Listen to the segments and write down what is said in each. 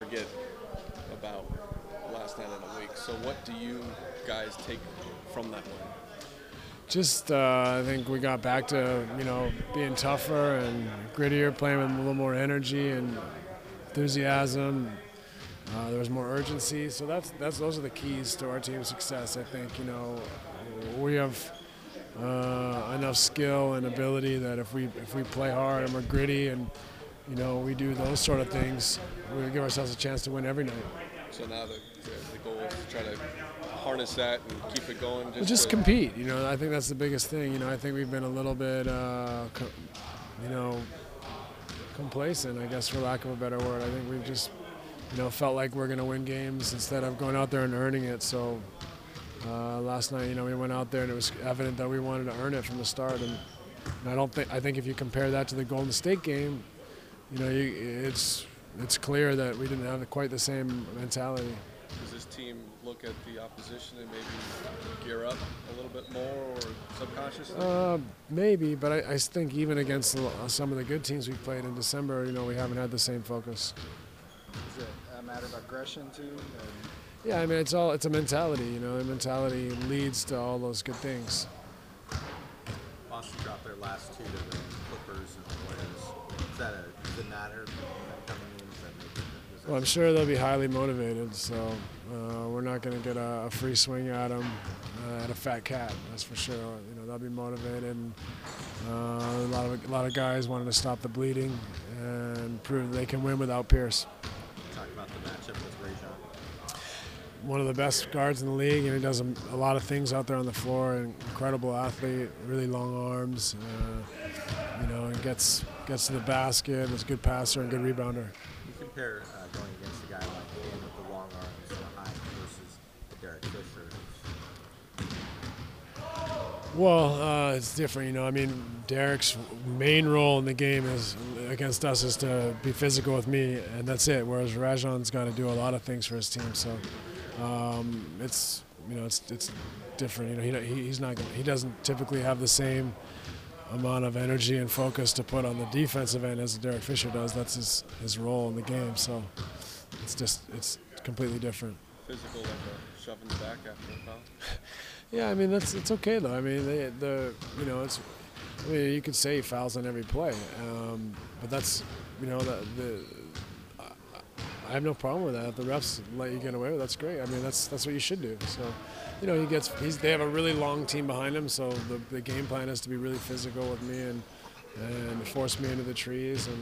forget about last night in a week. So what do you guys take from that win? Just, I think we got back to, being tougher and grittier, playing with a little more energy and enthusiasm. There was more urgency, so those are the keys to our team's success. I think we have enough skill and ability that if we play hard and we're gritty and we do those sort of things, we give ourselves a chance to win every night. So now the goal is to try to harness that and keep it going. Just compete. I think that's the biggest thing. I think we've been a little bit, complacent, I guess, for lack of a better word. I think we've just, felt like we're going to win games instead of going out there and earning it. So last night, we went out there and it was evident that we wanted to earn it from the start. And I think if you compare that to the Golden State game, it's clear that we didn't have quite the same mentality. Does this team look at the opposition and maybe gear up a little bit more or subconsciously? Maybe, but I think even against some of the good teams we've played in December, we haven't had the same focus. Is it a matter of aggression too? Yeah, I mean, it's a mentality. The mentality leads to all those good things. Boston dropped their last two to the Clippers and the Warriors. Does it matter? Well, I'm sure they'll be highly motivated, so we're not going to get a free swing at them at a fat cat, that's for sure. They'll be motivated. And, a lot of guys wanted to stop the bleeding and prove they can win without Pierce. Talk about the matchup with Rajon. One of the best guards in the league, and he does a lot of things out there on the floor. An incredible athlete, really long arms. And gets to the basket. Is a good passer and good rebounder. You compare going against a guy like him with the long arms, the height versus Derek Fisher. Well, it's different. I mean, Derek's main role in the game against us is to be physical with me, and that's it. Whereas Rajon's got to do a lot of things for his team. So it's different. He doesn't typically have the same amount of energy and focus to put on the defensive end as Derek Fisher does. That's his role in the game. So it's completely different. Physical, like a shove in the back after a foul? Yeah, I mean it's okay though. I mean you could say fouls on every play, but that's I have no problem with that. If the refs let you get away with it, that's great. I mean that's what you should do. So they have a really long team behind him, so the game plan is to be really physical with me and force me into the trees, and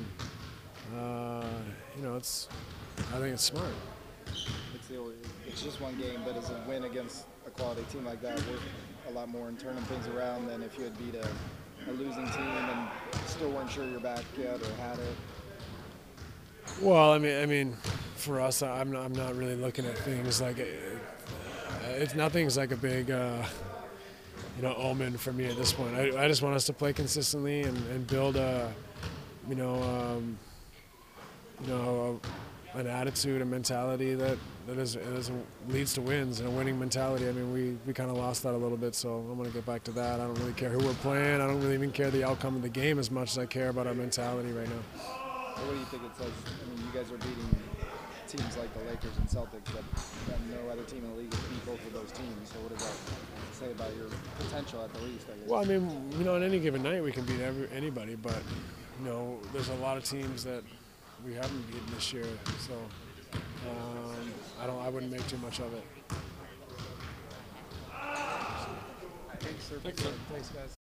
I think it's smart. It's just one game, but as a win against a quality team like that, worth a lot more in turning things around than if you had beat a losing team and still weren't sure you're back yet or had it. Well, I mean, for us, I'm not really looking at things like nothing's like a big omen for me at this point. I just want us to play consistently and build an attitude, a mentality that leads to wins, and a winning mentality. I mean, we kind of lost that a little bit, so I'm going to get back to that. I don't really care who we're playing. I don't really even care the outcome of the game as much as I care about our mentality right now. What do you think it says? I mean, you guys are beating teams like the Lakers and Celtics that no other team in the league has beat both of those teams. So what does that say about your potential at the least, I guess? Well, I mean, on any given night we can beat anybody, but there's a lot of teams that we haven't beaten this year, so I wouldn't make too much of it. Thanks, sir. Thanks, guys.